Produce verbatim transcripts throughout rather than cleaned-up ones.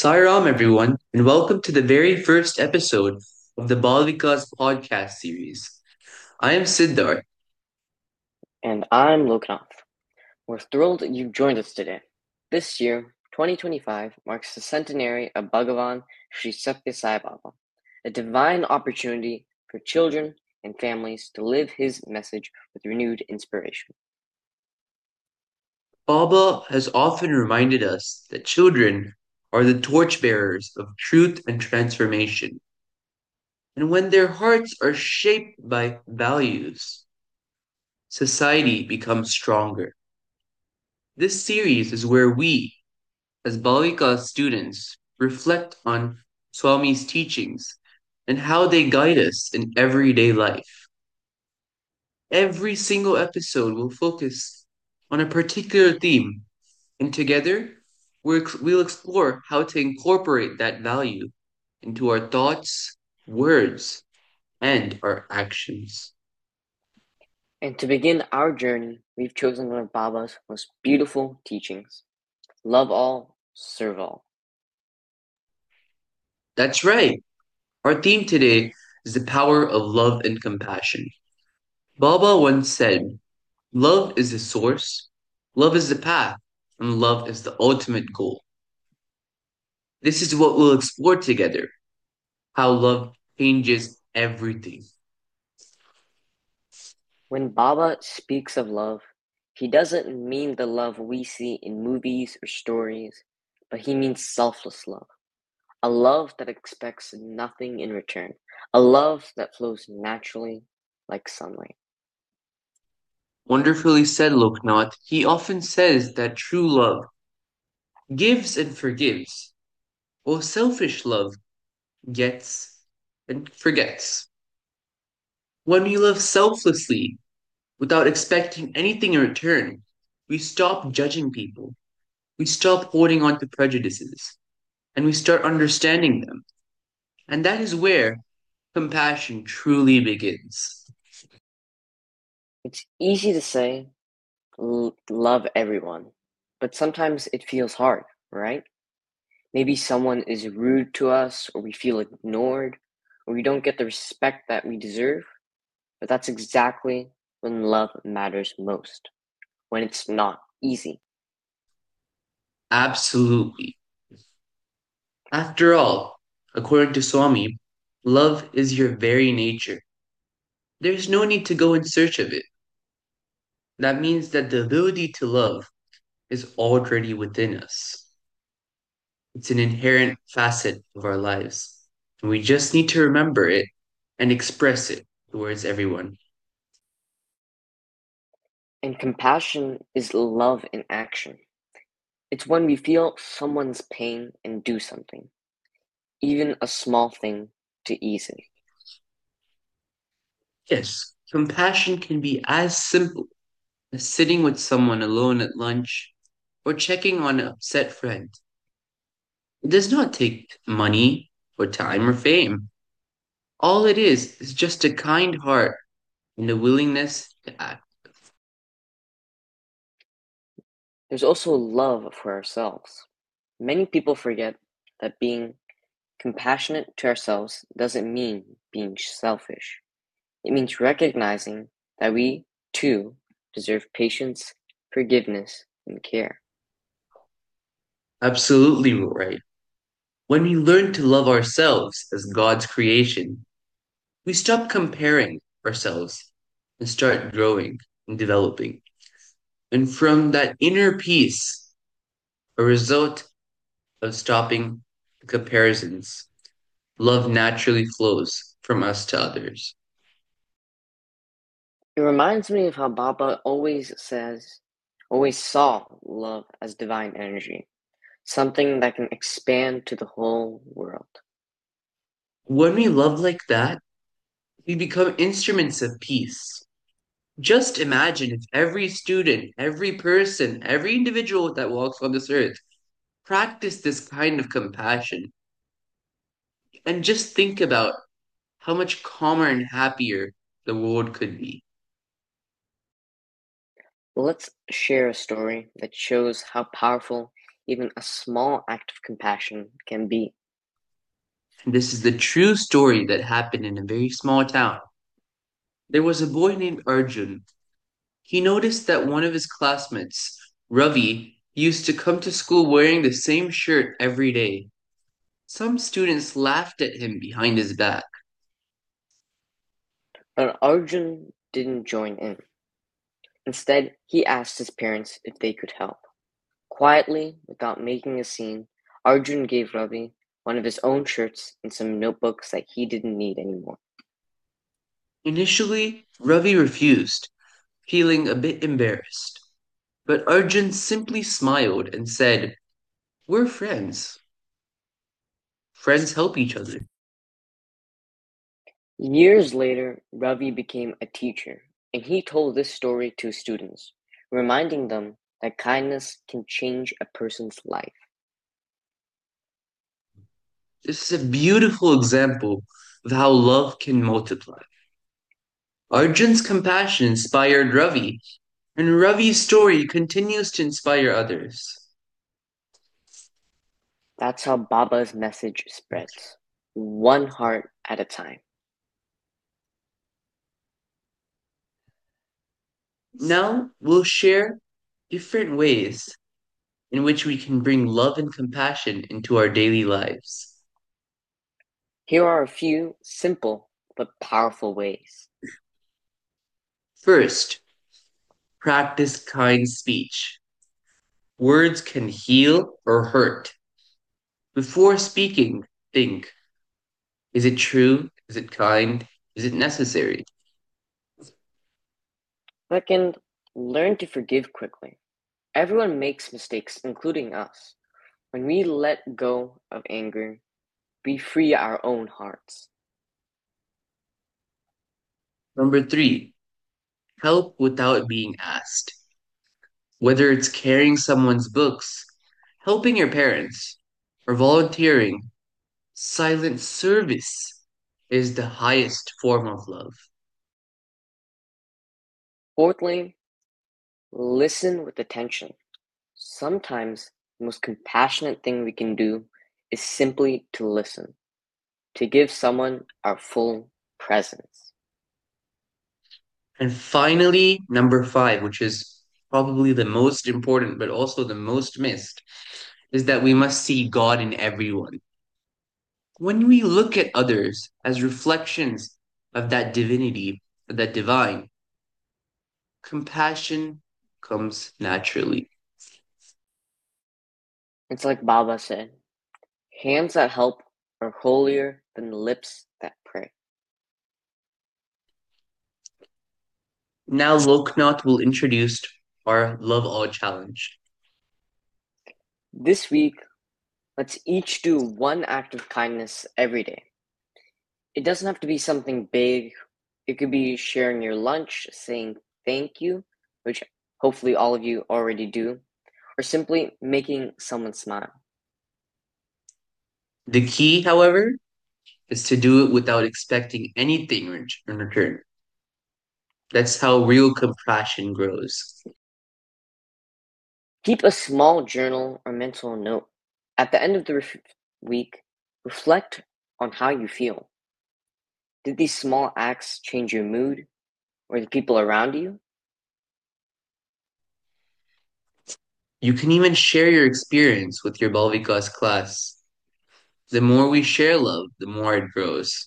Sairam, everyone, and welcome to the very first episode of the Balvikas podcast series. I am Siddharth. And I'm Lokanath. We're thrilled that you've joined us today. This year, twenty twenty-five, marks the centenary of Bhagavan Sri Satya Sai Baba, a divine opportunity for children and families to live his message with renewed inspiration. Baba has often reminded us that children are the torchbearers of truth and transformation. And when their hearts are shaped by values, society becomes stronger. This series is where we, as Balvikas students, reflect on Swami's teachings and how they guide us in everyday life. Every single episode will focus on a particular theme, and together we're, we'll explore how to incorporate that value into our thoughts, words, and our actions. And to begin our journey, we've chosen one of Baba's most beautiful teachings: love all, serve all. That's right. Our theme today is the power of love and compassion. Baba once said, love is the source, love is the path, and love is the ultimate goal. This is what we'll explore together, how love changes everything. When Baba speaks of love, he doesn't mean the love we see in movies or stories, but he means selfless love. A love that expects nothing in return. A love that flows naturally like sunlight. Wonderfully said, Loknath. He often says that true love gives and forgives, while selfish love gets and forgets. When we love selflessly, without expecting anything in return, we stop judging people, we stop holding on to prejudices, and we start understanding them. And that is where compassion truly begins. It's easy to say, love everyone, but sometimes it feels hard, right? Maybe someone is rude to us, or we feel ignored, or we don't get the respect that we deserve. But that's exactly when love matters most, when it's not easy. Absolutely. After all, according to Swami, love is your very nature. There's no need to go in search of it. That means that the ability to love is already within us. It's an inherent facet of our lives. And we just need to remember it and express it towards everyone. And compassion is love in action. It's when we feel someone's pain and do something, even a small thing, to ease it. Yes, compassion can be as simple as sitting with someone alone at lunch or checking on an upset friend. It does not take money or time or fame. All it is is just a kind heart and a willingness to act. There's also love for ourselves. Many people forget that being compassionate to ourselves doesn't mean being selfish. It means recognizing that we, too, deserve patience, forgiveness, and care. Absolutely right. When we learn to love ourselves as God's creation, we stop comparing ourselves and start growing and developing. And from that inner peace, a result of stopping the comparisons, love naturally flows from us to others. It reminds me of how Baba always says, always saw love as divine energy, something that can expand to the whole world. When we love like that, we become instruments of peace. Just imagine if every student, every person, every individual that walks on this earth practiced this kind of compassion. And just think about how much calmer and happier the world could be. Let's share a story that shows how powerful even a small act of compassion can be. And this is the true story that happened in a very small town. There was a boy named Arjun. He noticed that one of his classmates, Ravi, used to come to school wearing the same shirt every day. Some students laughed at him behind his back. But Arjun didn't join in. Instead, he asked his parents if they could help. Quietly, without making a scene, Arjun gave Ravi one of his own shirts and some notebooks that he didn't need anymore. Initially, Ravi refused, feeling a bit embarrassed. But Arjun simply smiled and said, "We're friends. Friends help each other." Years later, Ravi became a teacher, and he told this story to students, reminding them that kindness can change a person's life. This is a beautiful example of how love can multiply. Arjun's compassion inspired Ravi, and Ravi's story continues to inspire others. That's how Baba's message spreads, one heart at a time. Now we'll share different ways in which we can bring love and compassion into our daily lives. Here are a few simple but powerful ways. First, practice kind speech. Words can heal or hurt. Before speaking, think, is it true? Is it kind? Is it necessary? Second, learn to forgive quickly. Everyone makes mistakes, including us. When we let go of anger, we free our own hearts. Number three, help without being asked. Whether it's carrying someone's books, helping your parents, or volunteering, silent service is the highest form of love. Fourthly, listen with attention. Sometimes the most compassionate thing we can do is simply to listen, to give someone our full presence. And finally, number five, which is probably the most important but also the most missed, is that we must see God in everyone. When we look at others as reflections of that divinity, that divine, compassion comes naturally. It's like Baba said, hands that help are holier than lips that pray. Now Loknath will introduce our Love All Challenge. This week, let's each do one act of kindness every day. It doesn't have to be something big. It could be sharing your lunch, saying thank you, which hopefully all of you already do, or simply making someone smile. The key, however, is to do it without expecting anything in return. That's how real compassion grows. Keep a small journal or mental note. At the end of the ref- week, reflect on how you feel. Did these small acts change your mood or the people around you? You can even share your experience with your Balvikas class. The more we share love, the more it grows.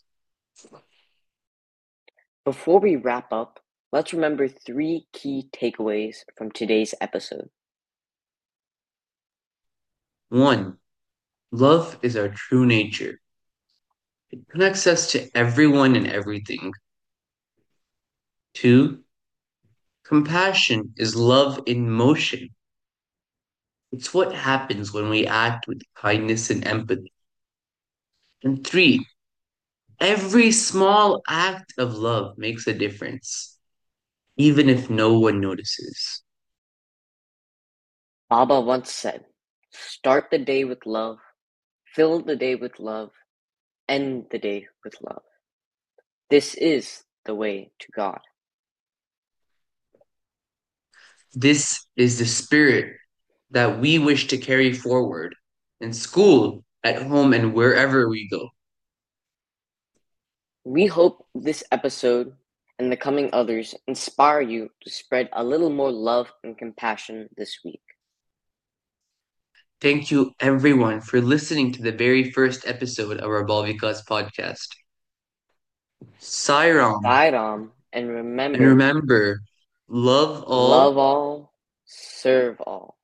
Before we wrap up, let's remember three key takeaways from today's episode. One, love is our true nature. It connects us to everyone and everything. Two, compassion is love in motion. It's what happens when we act with kindness and empathy. And three, every small act of love makes a difference, even if no one notices. Baba once said, start the day with love, fill the day with love, end the day with love. This is the way to God. This is the spirit that we wish to carry forward in school, at home, and wherever we go. We hope this episode and the coming others inspire you to spread a little more love and compassion this week. Thank you, everyone, for listening to the very first episode of our Balvikas podcast. Sairam, Sairam, and and remember, remember, love all love all, serve all.